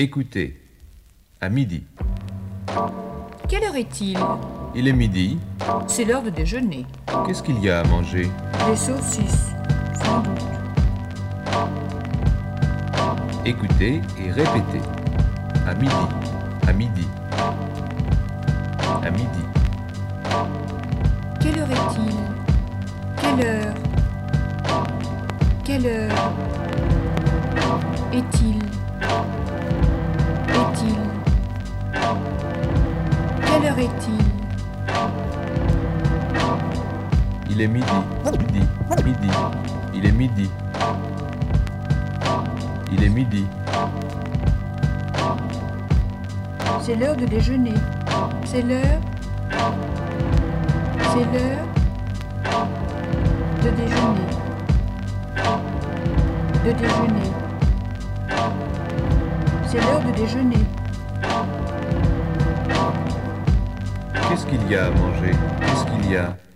Écoutez, à midi. Quelle heure est-il? Il est midi. C'est l'heure de déjeuner. Qu'est-ce qu'il y a à manger? Des saucisses, sans doute. Écoutez et répétez. À midi, à midi, à midi. Quelle heure est-il? Quelle heure? Quelle heure est-il? Est-il? Quelle heure est-il? Il est midi, midi, midi. Il est midi. Il est midi. C'est l'heure de déjeuner. C'est l'heure. C'est l'heure de déjeuner. De déjeuner. C'est l'heure de déjeuner. Qu'est-ce qu'il y a à manger? Qu'est-ce qu'il y a?